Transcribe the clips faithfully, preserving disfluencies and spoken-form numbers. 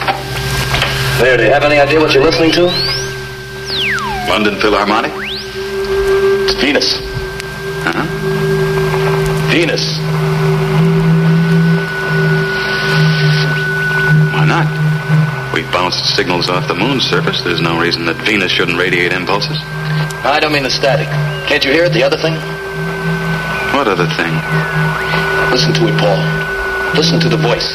There, do you have any idea what you're listening to? London Philharmonic? It's Venus. Uh-huh. Venus. Why not? We bounced signals off the moon's surface. There's no reason that Venus shouldn't radiate impulses. I don't mean the static. Can't you hear it, the other thing? What other thing? Listen to it, Paul. Listen to the voice.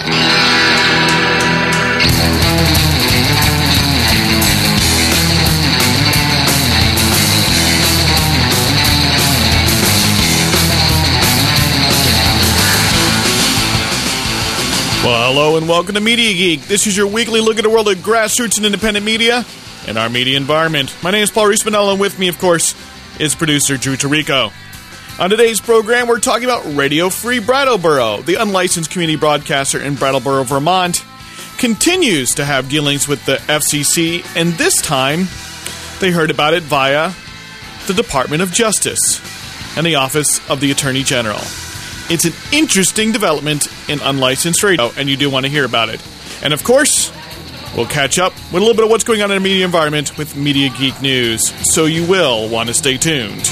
Well, hello and welcome to Media Geek. This is your weekly look at the world of grassroots and independent media and our media environment. My name is Paul Reese-Manella, and with me, of course, is producer Drew Tarico. On today's program, we're talking about Radio Free Brattleboro. The unlicensed community broadcaster in Brattleboro, Vermont, continues to have dealings with the F C C, and this time they heard about it via the Department of Justice and the Office of the Attorney General. It's an interesting development in unlicensed radio, and you do want to hear about it. And of course, we'll catch up with a little bit of what's going on in the media environment with Media Geek News, so you will want to stay tuned.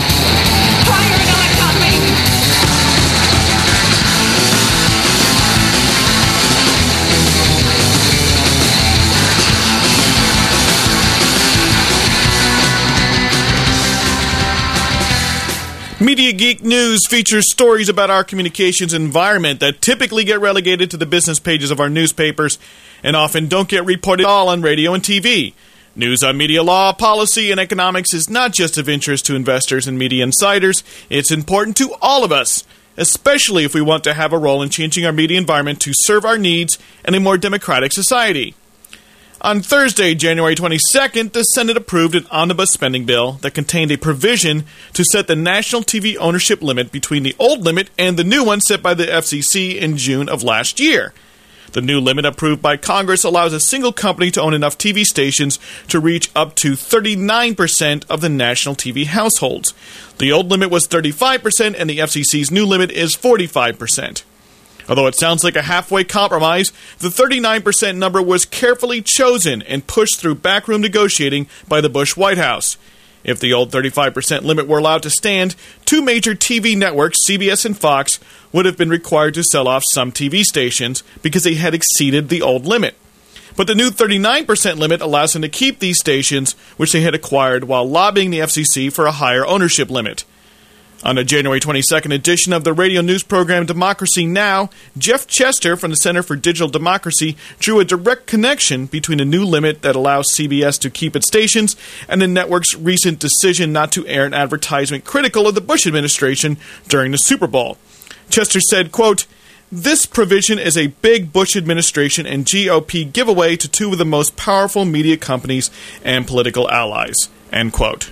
Media Geek News features stories about our communications environment that typically get relegated to the business pages of our newspapers and often don't get reported at all on radio and T V. News on media law, policy, and economics is not just of interest to investors and media insiders. It's important to all of us, especially if we want to have a role in changing our media environment to serve our needs in a more democratic society. On Thursday, January twenty-second, the Senate approved an omnibus spending bill that contained a provision to set the national T V ownership limit between the old limit and the new one set by the F C C in June of last year. The new limit approved by Congress allows a single company to own enough T V stations to reach up to thirty-nine percent of the national T V households. The old limit was thirty-five percent, and the F C C's new limit is forty-five percent. Although it sounds like a halfway compromise, the thirty-nine percent number was carefully chosen and pushed through backroom negotiating by the Bush White House. If the old thirty-five percent limit were allowed to stand, two major T V networks, C B S and Fox, would have been required to sell off some T V stations because they had exceeded the old limit. But the new thirty-nine percent limit allows them to keep these stations, which they had acquired while lobbying the F C C for a higher ownership limit. On the January twenty-second edition of the radio news program Democracy Now!, Jeff Chester from the Center for Digital Democracy drew a direct connection between the new limit that allows C B S to keep its stations and the network's recent decision not to air an advertisement critical of the Bush administration during the Super Bowl. Chester said, quote, "This provision is a big Bush administration and G O P giveaway to two of the most powerful media companies and political allies," end quote.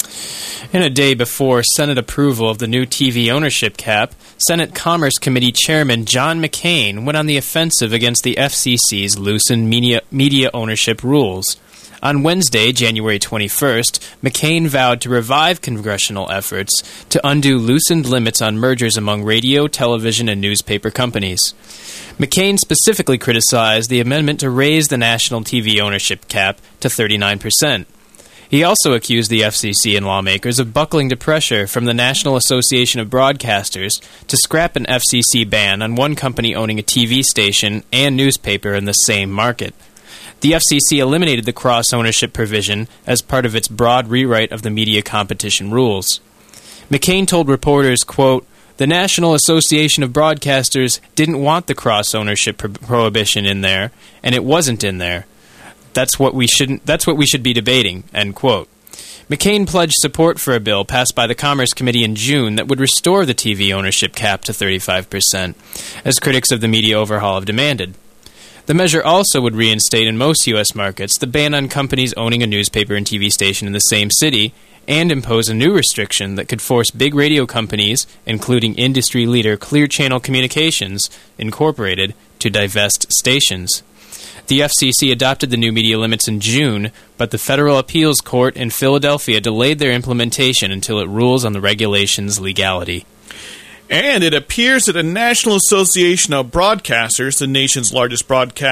In a day before Senate approval of the new T V ownership cap, Senate Commerce Committee Chairman John McCain went on the offensive against the F C C's loosened media, media ownership rules. On Wednesday, January twenty-first, McCain vowed to revive congressional efforts to undo loosened limits on mergers among radio, television, and newspaper companies. McCain specifically criticized the amendment to raise the national T V ownership cap to thirty-nine percent. He also accused the F C C and lawmakers of buckling to pressure from the National Association of Broadcasters to scrap an F C C ban on one company owning a T V station and newspaper in the same market. The F C C eliminated the cross-ownership provision as part of its broad rewrite of the media competition rules. McCain told reporters, quote, "The National Association of Broadcasters didn't want the cross-ownership pro- prohibition in there, and it wasn't in there. That's what we shouldn't. That's what we should be debating," end quote. McCain pledged support for a bill passed by the Commerce Committee in June that would restore the T V ownership cap to thirty-five percent, as critics of the media overhaul have demanded. The measure also would reinstate in most U S markets the ban on companies owning a newspaper and T V station in the same city, and impose a new restriction that could force big radio companies, including industry leader Clear Channel Communications, Incorporated, to divest stations. The F C C adopted the new media limits in June, but the Federal Appeals Court in Philadelphia delayed their implementation until it rules on the regulation's legality. And it appears that the National Association of Broadcasters, the nation's largest broadcast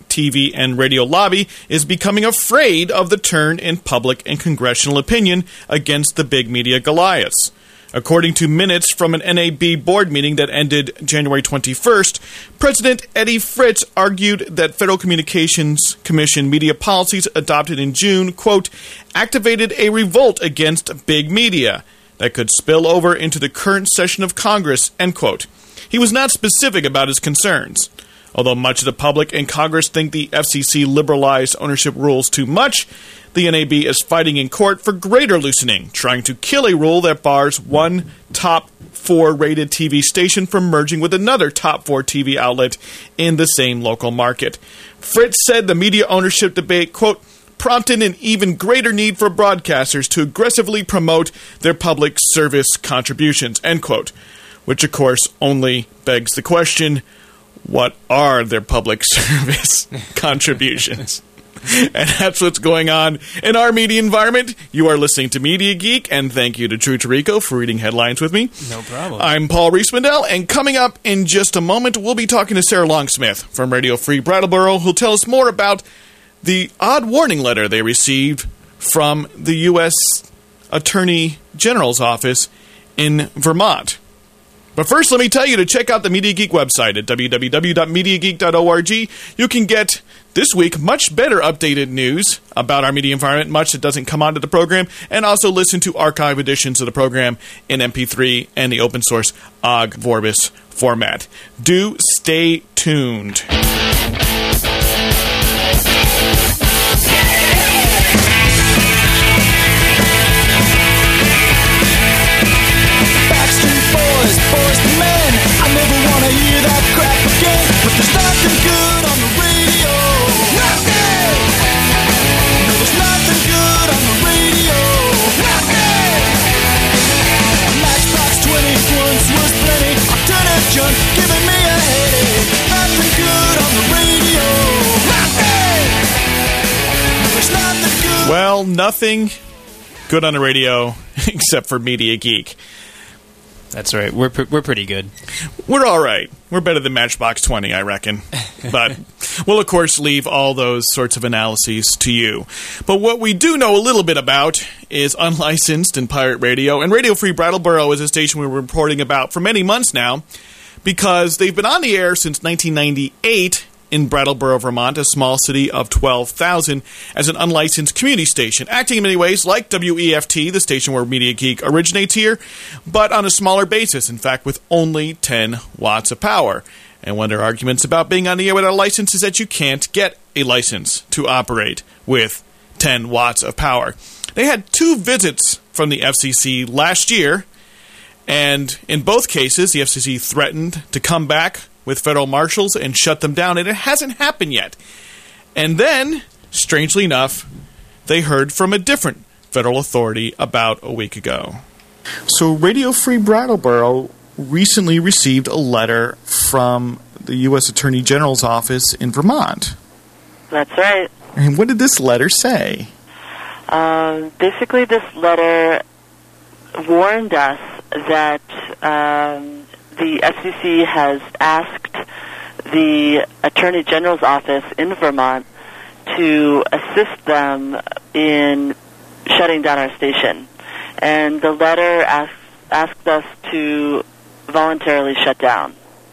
T V and radio lobby is becoming afraid of the turn in public and congressional opinion against the big media Goliaths. According to minutes from an N A B board meeting that ended January twenty-first, President Eddie Fritz argued that Federal Communications Commission media policies adopted in June, quote, activated a revolt against big media that could spill over into the current session of Congress, end quote. He was not specific about his concerns. Although much of the public and Congress think the F C C liberalized ownership rules too much, the N A B is fighting in court for greater loosening, trying to kill a rule that bars one top four rated T V station from merging with another top four T V outlet in the same local market. Fritz said the media ownership debate, quote, prompted an even greater need for broadcasters to aggressively promote their public service contributions, end quote. Which, of course, only begs the question, what are their public service contributions? And that's what's going on in our media environment. You are listening to Media Geek, and thank you to Drew Tarico for reading headlines with me. No problem. I'm Paul Reesmandel, and coming up in just a moment, we'll be talking to Sarah Longsmith from Radio Free Brattleboro, who'll tell us more about the odd warning letter they received from the U S Attorney General's office in Vermont. But first, let me tell you to check out the Media Geek website at w w w dot media geek dot org. You can get, this week, much better updated news about our media environment, much that doesn't come onto the program, and also listen to archive editions of the program in M P three and the open source Ogg Vorbis format. Do stay tuned. Boys to men, I never wanna hear that crap again. But there's nothing good on the radio. Nothing. No, there's nothing good on the radio. Nothing. Matchbox twenty once was plenty. Alternative junk giving me a headache. Nothing good on the radio. Nothing. No, there's nothing good. Well, nothing good on the radio except for Media Geek. That's right. We're pr- we're pretty good. We're all right. We're better than Matchbox twenty, I reckon. But we'll, of course, leave all those sorts of analyses to you. But what we do know a little bit about is unlicensed and pirate radio. And Radio Free Brattleboro is a station we're reporting about for many months now because they've been on the air since nineteen ninety-eight in Brattleboro, Vermont, a small city of twelve thousand, as an unlicensed community station, acting in many ways like W E F T, the station where Media Geek originates here, but on a smaller basis, in fact, with only ten watts of power. And one of their arguments about being on the air without a license is that you can't get a license to operate with ten watts of power. They had two visits from the F C C last year, and in both cases, the F C C threatened to come back with federal marshals and shut them down, and it hasn't happened yet. And then, strangely enough, they heard from a different federal authority about a week ago. So Radio Free Brattleboro recently received a letter from the U S Attorney General's office in Vermont. That's right. And what did this letter say? Um, basically, this letter warned us that um, the F C C has asked the Attorney General's office in Vermont to assist them in shutting down our station. And the letter asked, asked us to voluntarily shut down.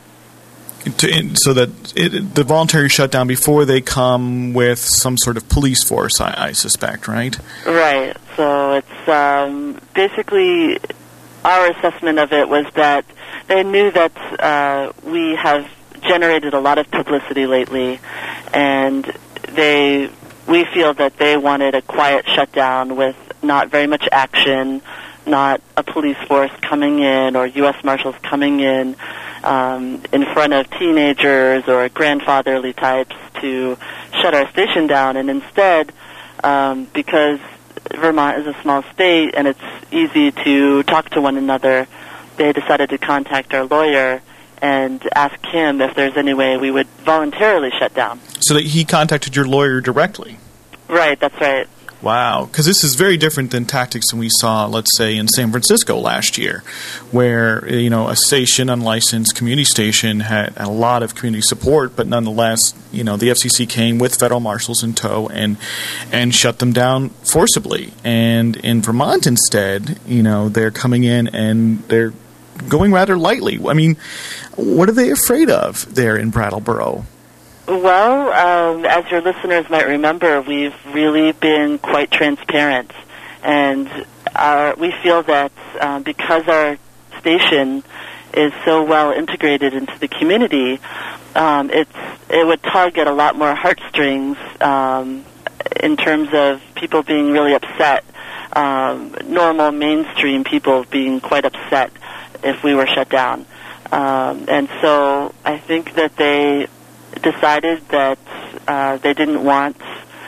To, in, so that it, the voluntary shutdown before they come with some sort of police force, I, I suspect, right? Right. So it's um, basically our assessment of it was that they knew that uh, we have generated a lot of publicity lately, and they we feel that they wanted a quiet shutdown with not very much action, not a police force coming in or U S Marshals coming in um, in front of teenagers or grandfatherly types to shut our station down. And instead, um, because Vermont is a small state and it's easy to talk to one another, they decided to contact our lawyer and ask him if there's any way we would voluntarily shut down. So that he contacted your lawyer directly? Right, that's right. Wow, because this is very different than tactics that we saw, let's say, in San Francisco last year, where, you know, a station, unlicensed community station, had a lot of community support, but nonetheless, you know, the F C C came with federal marshals in tow and and shut them down forcibly. And in Vermont, instead, you know, they're coming in and they're going rather lightly. I mean, what are they afraid of there in Brattleboro? Well, um, as your listeners might remember, we've really been quite transparent, and our, we feel that uh, because our station is so well integrated into the community, um, it's it would tug at a lot more heartstrings um, in terms of people being really upset, um, normal mainstream people being quite upset if we were shut down. Um, and so I think that they decided that uh, they didn't want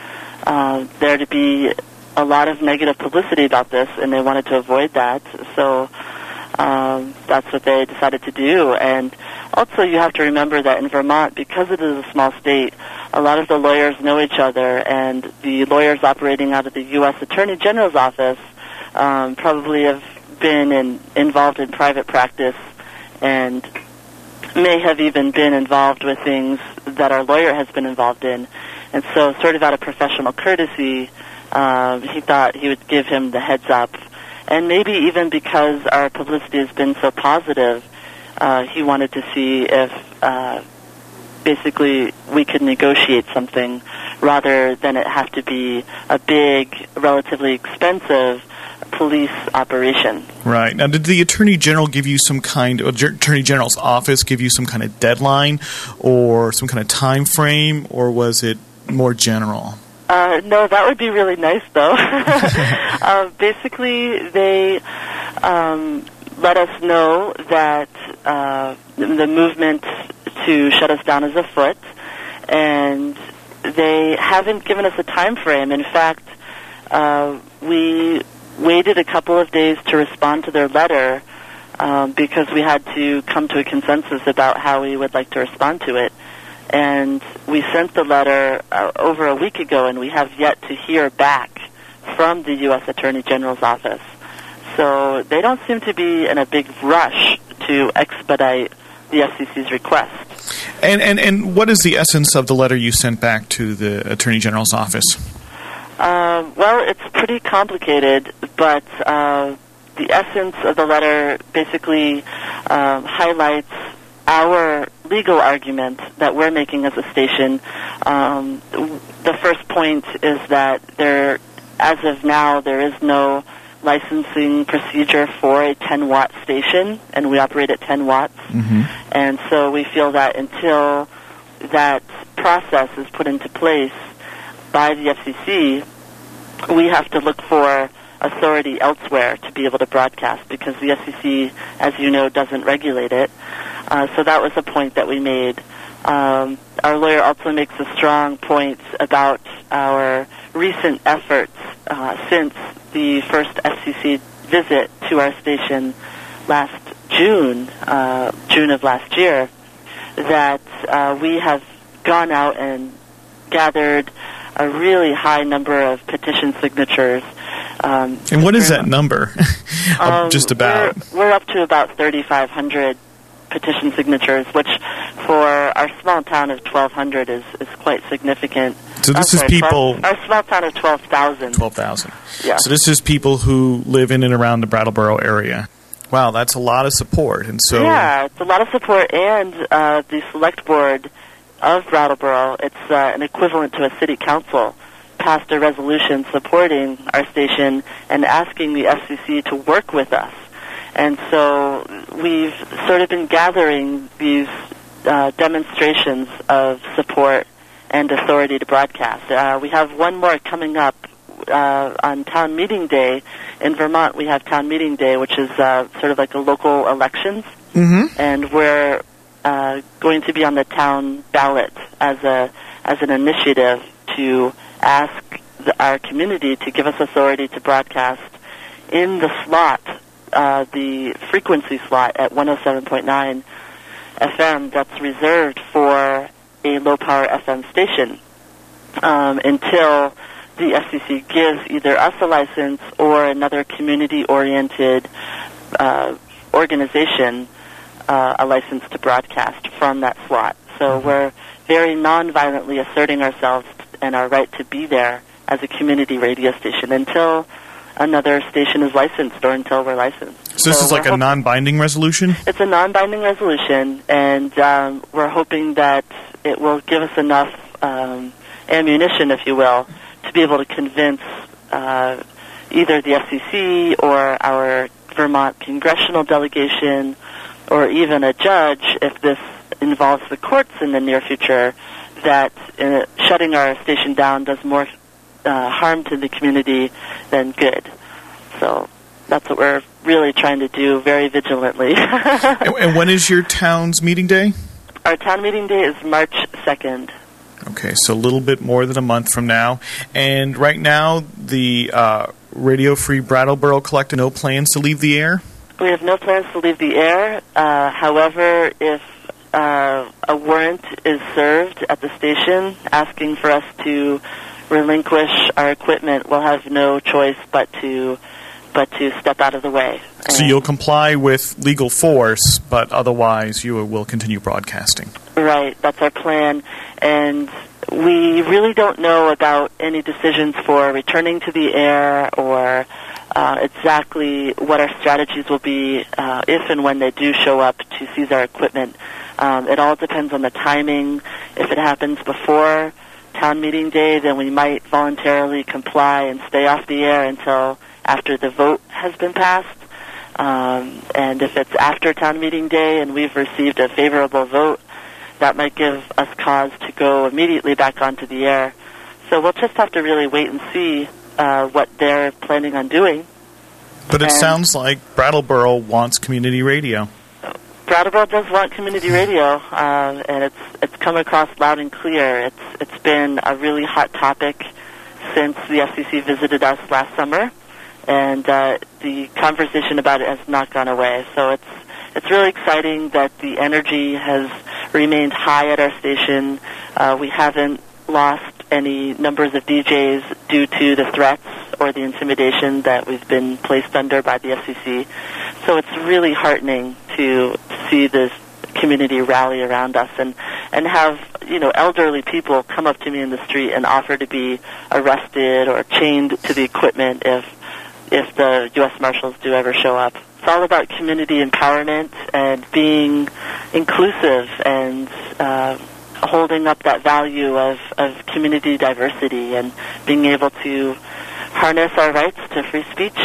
uh, there to be a lot of negative publicity about this, and they wanted to avoid that. So um, that's what they decided to do. And also you have to remember that in Vermont, because it is a small state, a lot of the lawyers know each other, and the lawyers operating out of the U S Attorney General's office um, probably have been in, involved in private practice and may have even been involved with things that our lawyer has been involved in. And so sort of out of professional courtesy, uh, he thought he would give him the heads up. And maybe even because our publicity has been so positive, uh, he wanted to see if uh, basically we could negotiate something rather than it have to be a big, relatively expensive police operation. Right. Now, did the Attorney General give you some kind of, Attorney General's office give you some kind of deadline or some kind of time frame, or was it more general? Uh, no, that would be really nice, though. uh, basically, they um, let us know that uh, the movement to shut us down is afoot, and they haven't given us a time frame. In fact, uh, we waited a couple of days to respond to their letter um, because we had to come to a consensus about how we would like to respond to it. And we sent the letter uh, over a week ago, and we have yet to hear back from the U S Attorney General's office. So they don't seem to be in a big rush to expedite the F C C's request. And, and, and what is the essence of the letter you sent back to the Attorney General's office? Uh, well, it's pretty complicated, but uh, the essence of the letter basically um, highlights our legal argument that we're making as a station. Um, the first point is that there, as of now, there is no licensing procedure for a ten watt station, and we operate at ten watts. Mm-hmm. And so we feel that until that process is put into place by the F C C, we have to look for authority elsewhere to be able to broadcast, because the F C C, as you know, doesn't regulate it. Uh, so that was a point that we made. Um, our lawyer also makes a strong point about our recent efforts uh, since the first F C C visit to our station last June, uh, June of last year, that uh, we have gone out and gathered a really high number of petition signatures. Um, and what is that number? um, Just about. We're, we're up to about thirty-five hundred petition signatures, which for our small town of twelve hundred is, is quite significant. So this I'm is sorry, people... twelve, our small town of twelve thousand. twelve thousand. Yeah. So this is people who live in and around the Brattleboro area. Wow, that's a lot of support. And so Yeah, it's a lot of support, and uh, the select board of Brattleboro, it's uh, an equivalent to a city council, passed a resolution supporting our station and asking the F C C to work with us. And so we've sort of been gathering these uh, demonstrations of support and authority to broadcast. Uh, we have one more coming up uh, on Town Meeting Day. In Vermont, we have Town Meeting Day, which is uh, sort of like a local elections. Mm-hmm. And we're uh, going to be on the town ballot as a as an initiative to ask the, our community to give us authority to broadcast in the slot, uh, the frequency slot at one oh seven point nine F M that's reserved for a low-power F M station um, until the F C C gives either us a license or another community-oriented uh, organization uh, a license to broadcast from that slot. So we're very non-violently asserting ourselves and our right to be there as a community radio station until another station is licensed or until we're licensed. So this so is like a hop- non-binding resolution? It's a non-binding resolution, and um, we're hoping that it will give us enough um, ammunition, if you will, to be able to convince uh, either the F C C or our Vermont congressional delegation or even a judge, if this involves the courts in the near future, that uh, shutting our station down does more uh, harm to the community than good. So that's what we're really trying to do very vigilantly. and, and when is your town's meeting day? Our town meeting day is March second. Okay, so a little bit more than a month from now. And right now, the uh, Radio Free Brattleboro Collective no plans to leave the air? We have no plans to leave the air. Uh, however, if uh, a warrant is served at the station asking for us to relinquish our equipment, we'll have no choice but to but to step out of the way. So you'll comply with legal force, but otherwise you will continue broadcasting. Right, that's our plan. And we really don't know about any decisions for returning to the air or uh, exactly what our strategies will be uh, if and when they do show up to seize our equipment. Um, it all depends on the timing. If it happens before town meeting day, then we might voluntarily comply and stay off the air until after the vote has been passed. Um, and if it's after town meeting day and we've received a favorable vote, that might give us cause to go immediately back onto the air. So we'll just have to really wait and see uh, what they're planning on doing. But it and sounds like Brattleboro wants community radio. Brattleboro does want community radio, uh, and it's it's come across loud and clear. It's it's been a really hot topic since the F C C visited us last summer, and uh, the conversation about it has not gone away. So it's it's really exciting that the energy has remained high at our station. Uh, we haven't lost any numbers of D Js due to the threats or the intimidation that we've been placed under by the F C C. So it's really heartening to see this community rally around us and, and have, you know, elderly people come up to me in the street and offer to be arrested or chained to the equipment if if the U S Marshals do ever show up. It's all about community empowerment and being inclusive and uh, holding up that value of, of community diversity and being able to harness our rights to free speech.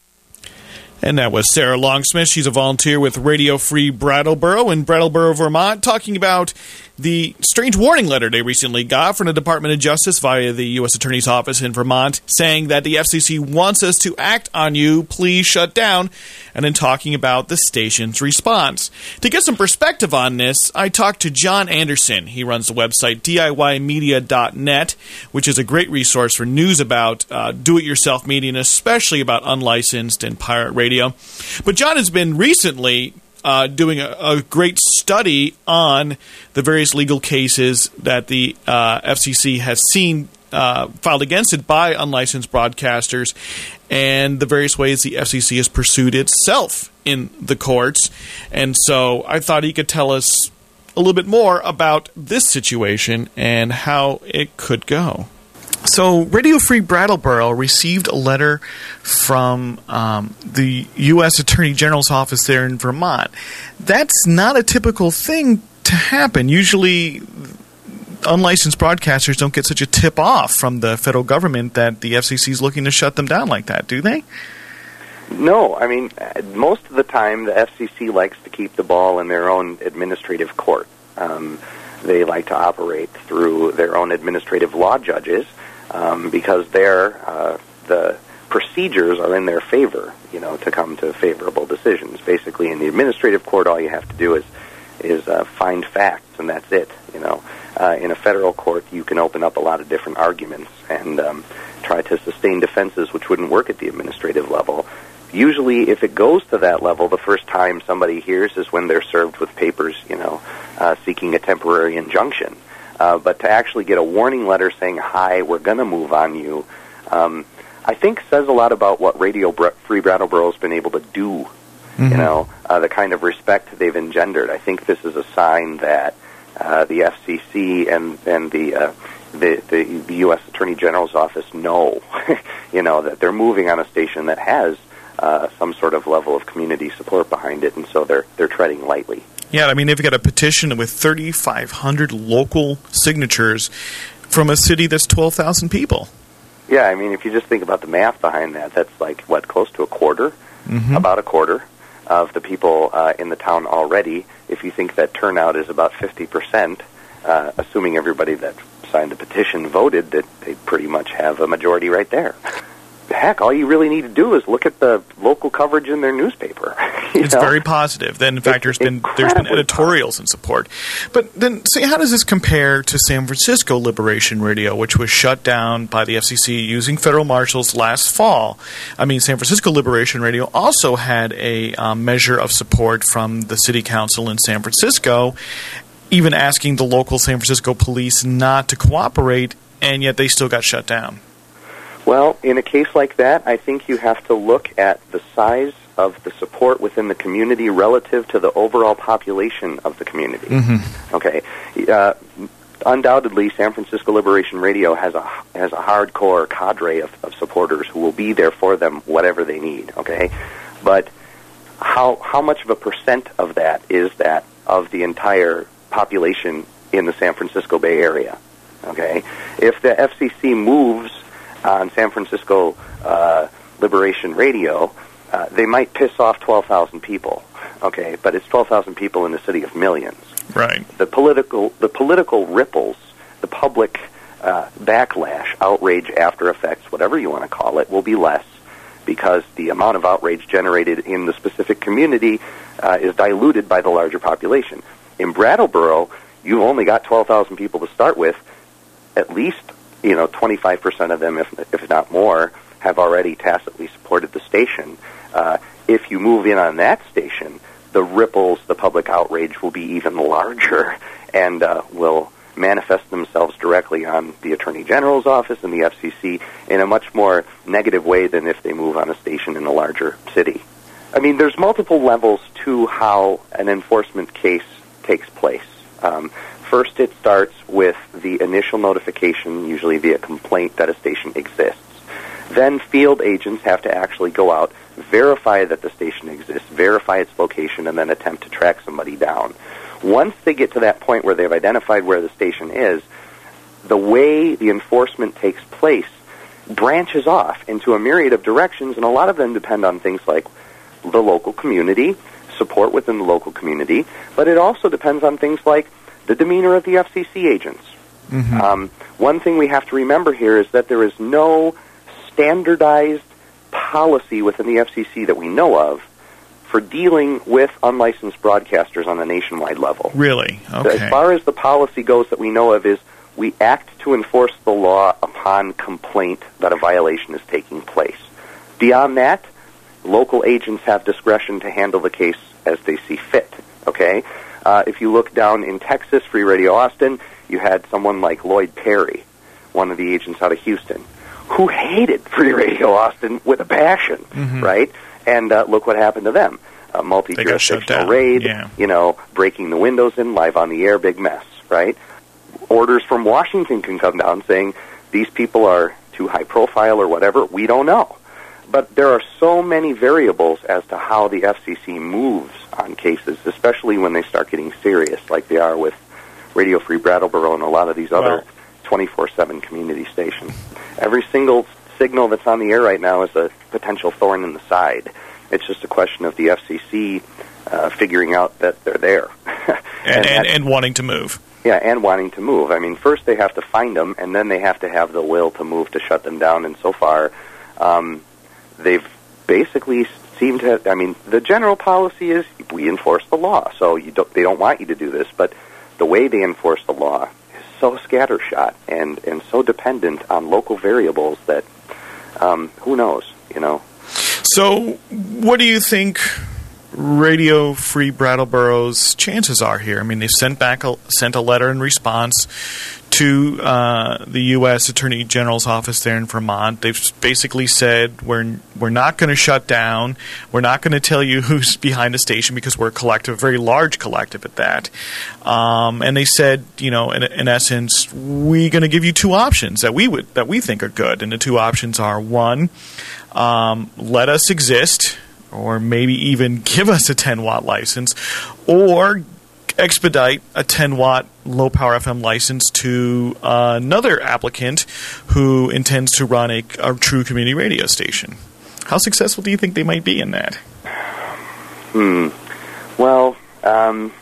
And that was Sarah Longsmith. She's a volunteer with Radio Free Brattleboro in Brattleboro, Vermont, talking about the strange warning letter they recently got from the Department of Justice via the U S Attorney's Office in Vermont, saying that the F C C wants us to act on you, please shut down, and then talking about the station's response. To get some perspective on this, I talked to John Anderson. He runs the website D I Y media dot net, which is a great resource for news about uh, do-it-yourself media, and especially about unlicensed and pirate radio. But John has been recently uh, doing a, a great study on the various legal cases that the uh, F C C has seen uh, filed against it by unlicensed broadcasters and the various ways the F C C has pursued itself in the courts. And so I thought he could tell us a little bit more about this situation and how it could go. So, Radio Free Brattleboro received a letter from um, the U S Attorney General's office there in Vermont. That's not a typical thing to happen. Usually, unlicensed broadcasters don't get such a tip-off from the federal government that the F C C is looking to shut them down like that, do they? No. I mean, most of the time, the F C C likes to keep the ball in their own administrative court. Um, they like to operate through their own administrative law judges. Um, because their uh, the procedures are in their favor, you know, to come to favorable decisions. Basically, in the administrative court, all you have to do is is uh, find facts, and that's it. You know, uh, in a federal court, you can open up a lot of different arguments and um, try to sustain defenses which wouldn't work at the administrative level. Usually, if it goes to that level, the first time somebody hears is when they're served with papers, you know, uh, seeking a temporary injunction. Uh, but to actually get a warning letter saying, hi, we're going to move on you, um, I think says a lot about what Radio Free Brattleboro has been able to do. Mm-hmm. You know, uh, the kind of respect they've engendered. I think this is a sign that uh, the F C C and and the, uh, the the the U S Attorney General's office know, you know, that they're moving on a station that has uh, some sort of level of community support behind it, and so they're they're treading lightly. Yeah, I mean, they've got a petition with thirty-five hundred local signatures from a city that's twelve thousand people. Yeah, I mean, if you just think about the math behind that, that's like, what, close to a quarter? Mm-hmm. About a quarter of the people uh, in the town already. If you think that turnout is about fifty percent, uh, assuming everybody that signed the petition voted, that they pretty much have a majority right there. Heck, all you really need to do is look at the local coverage in their newspaper. It's know? very positive. Then, in fact, it's there's been there's been editorials in support. But then, see, how does this compare to San Francisco Liberation Radio, which was shut down by the F C C using federal marshals last fall? I mean, San Francisco Liberation Radio also had a um, measure of support from the city council in San Francisco, even asking the local San Francisco police not to cooperate, and yet they still got shut down. Well, in a case like that, I think you have to look at the size of the support within the community relative to the overall population of the community. Mm-hmm. Okay, uh, undoubtedly, San Francisco Liberation Radio has a has a hardcore cadre of, of supporters who will be there for them whatever they need. Okay, but how how much of a percent of that is that of the entire population in the San Francisco Bay Area? Okay, if the F C C moves on San Francisco uh, Liberation Radio, uh, they might piss off twelve thousand people, okay? But it's twelve thousand people in a city of millions. Right. The political, the political ripples, the public uh, backlash, outrage, after effects, whatever you want to call it, will be less because the amount of outrage generated in the specific community uh, is diluted by the larger population. In Brattleboro, you've only got twelve thousand people to start with. At least, you know, twenty-five percent of them, if if not more, have already tacitly supported the station. Uh, if you move in on that station, the ripples, the public outrage will be even larger and uh, will manifest themselves directly on the Attorney General's office and the F C C in a much more negative way than if they move on a station in a larger city. I mean, there's multiple levels to how an enforcement case takes place. Um, First, it starts with the initial notification, usually via complaint, that a station exists. Then field agents have to actually go out, verify that the station exists, verify its location, and then attempt to track somebody down. Once they get to that point where they've identified where the station is, the way the enforcement takes place branches off into a myriad of directions, and a lot of them depend on things like the local community, support within the local community, but it also depends on things like the demeanor of the F C C agents. Mm-hmm. Um, one thing we have to remember here is that there is no standardized policy within the F C C that we know of for dealing with unlicensed broadcasters on a nationwide level. Really? Okay. As far as the policy goes that we know of is we act to enforce the law upon complaint that a violation is taking place. Beyond that, local agents have discretion to handle the case as they see fit, okay? Uh, if you look down in Texas, Free Radio Austin, you had someone like Lloyd Perry, one of the agents out of Houston, who hated Free Radio Austin with a passion, mm-hmm. right? And uh, look what happened to them. A multi-jurisdictional raid, yeah. you know, breaking the windows in, live on the air, big mess, right? Orders from Washington can come down saying these people are too high profile or whatever. We don't know. But there are so many variables as to how the F C C moves on cases, especially when they start getting serious, like they are with Radio Free Brattleboro and a lot of these other twenty-four seven community stations. Every single signal that's on the air right now is a potential thorn in the side. It's just a question of the F C C uh, figuring out that they're there. and, and, and wanting to move. Yeah, and wanting to move. I mean, first they have to find them, and then they have to have the will to move to shut them down, and so far um, they've basically seemed to, I mean, the general policy is we enforce the law, so you don't, they don't want you to do this, but the way they enforce the law is so scattershot and, and so dependent on local variables that um, who knows, you know. So what do you think Radio Free Brattleboro's chances are here? I mean, they've sent back a, sent a letter in response to uh, the U S Attorney General's office there in Vermont. They've basically said we're we're not going to shut down. We're not going to tell you who's behind the station because we're a collective, a very large collective at that. Um, and they said, you know, in, in essence, we're going to give you two options that we would that we think are good. And the two options are one, um, let us exist, or maybe even give us a ten watt license, or expedite a ten watt low power F M license to uh, another applicant who intends to run a, a true community radio station. How successful do you think they might be in that? Hmm. Well, um,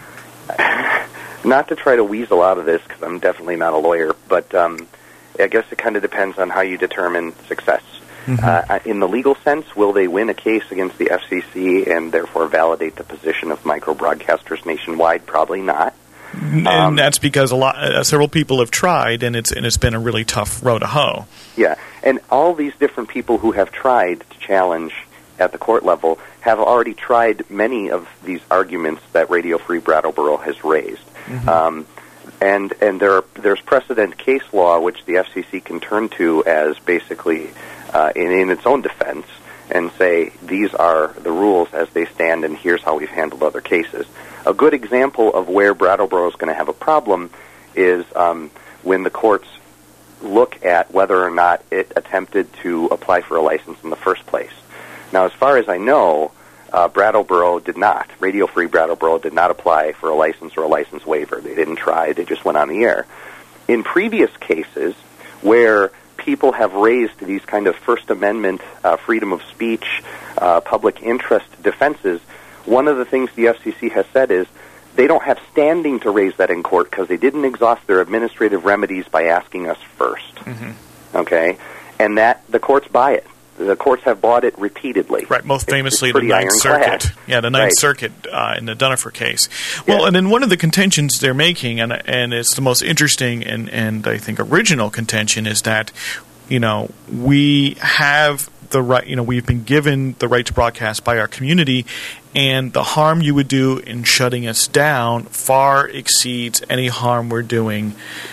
not to try to weasel out of this, because I'm definitely not a lawyer, but um, I guess it kind of depends on how you determine success. Mm-hmm. Uh, in the legal sense, will they win a case against the F C C and therefore validate the position of micro broadcasters nationwide? Probably not. And um, that's because a lot, uh, several people have tried, and it's and it's been a really tough road to hoe. Yeah, and all these different people who have tried to challenge at the court level have already tried many of these arguments that Radio Free Brattleboro has raised. Mm-hmm. Um, and and there are, there's precedent case law which the F C C can turn to as basically uh, in, in its own defense and say these are the rules as they stand and here's how we've handled other cases. A good example of where Brattleboro is going to have a problem is um, when the courts look at whether or not it attempted to apply for a license in the first place. Now, as far as I know, uh, Brattleboro did not. Radio Free Brattleboro did not apply for a license or a license waiver. They didn't try. They just went on the air. In previous cases where people have raised these kind of First Amendment, uh, freedom of speech, uh, public interest defenses, one of the things the F C C has said is they don't have standing to raise that in court because they didn't exhaust their administrative remedies by asking us first. Mm-hmm. Okay? And that the courts buy it. The courts have bought it repeatedly. Right, most famously it's, the it's Ninth Circuit. Class. Yeah, the Ninth right. Circuit uh, in the Dunifer case. Well, yeah. and then one of the contentions they're making, and and it's the most interesting and, and I think original contention, is that, you know, we have the right, you know, we've been given the right to broadcast by our community, and the harm you would do in shutting us down far exceeds any harm we're doing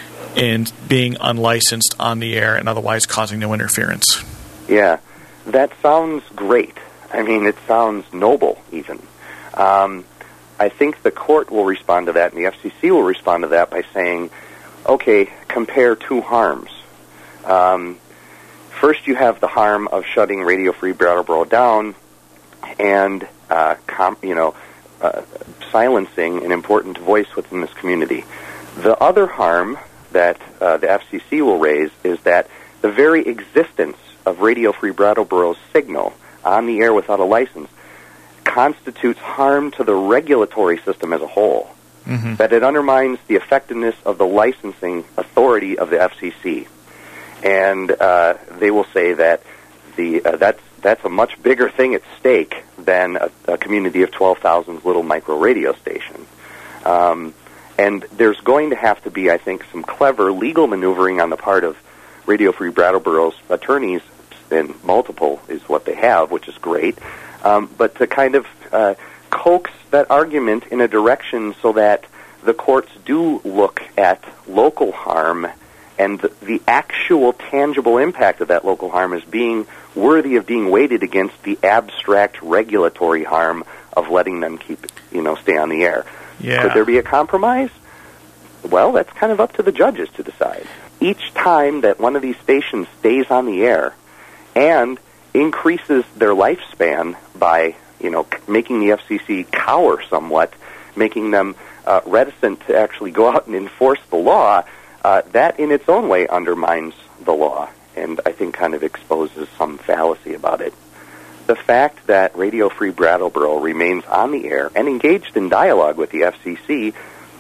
in being unlicensed on the air and otherwise causing no interference. Yeah. That sounds great. I mean, it sounds noble, even. Um, I think the court will respond to that, and the F C C will respond to that by saying, okay, compare two harms. Um, first, you have the harm of shutting Radio Free Brattleboro down and, uh, com- you know, uh, silencing an important voice within this community. The other harm that uh, the F C C will raise is that the very existence of Radio Free Brattleboro's signal on the air without a license constitutes harm to the regulatory system as a whole. Mm-hmm. That it undermines the effectiveness of the licensing authority of the F C C. And uh, they will say that the uh, that's that's a much bigger thing at stake than a, a community of twelve thousand little micro radio stations. Um, and there's going to have to be, I think, some clever legal maneuvering on the part of Radio Free Brattleboro's attorneys, and multiple is what they have, which is great, um, but to kind of uh, coax that argument in a direction so that the courts do look at local harm and the, the actual tangible impact of that local harm as being worthy of being weighted against the abstract regulatory harm of letting them keep, you know, stay on the air. Yeah. Could there be a compromise? Well, that's kind of up to the judges to decide. Each time that one of these stations stays on the air and increases their lifespan by, you know, making the F C C cower somewhat, making them uh, reticent to actually go out and enforce the law, uh, that in its own way undermines the law and I think kind of exposes some fallacy about it. The fact that Radio Free Brattleboro remains on the air and engaged in dialogue with the F C C,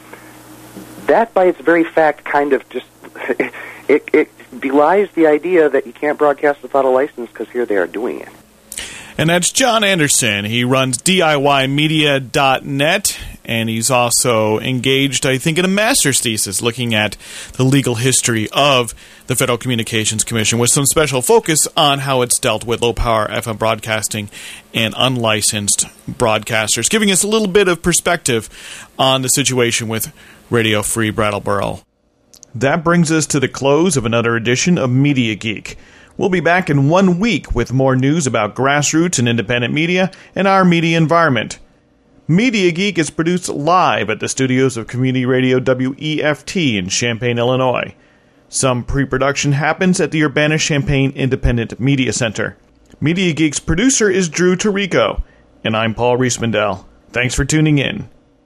that by its very fact kind of just it, it belies the idea that you can't broadcast without a license because here they are doing it. And that's John Anderson. He runs D I Y media dot net, and he's also engaged, I think, in a master's thesis looking at the legal history of the Federal Communications Commission with some special focus on how it's dealt with low-power F M broadcasting and unlicensed broadcasters, giving us a little bit of perspective on the situation with Radio Free Brattleboro. That brings us to the close of another edition of Media Geek. We'll be back in one week with more news about grassroots and independent media and our media environment. Media Geek is produced live at the studios of Community Radio W E F T in Champaign, Illinois. Some pre-production happens at the Urbana-Champaign Independent Media Center. Media Geek's producer is Drew Tarico, and I'm Paul Riesmandel. Thanks for tuning in.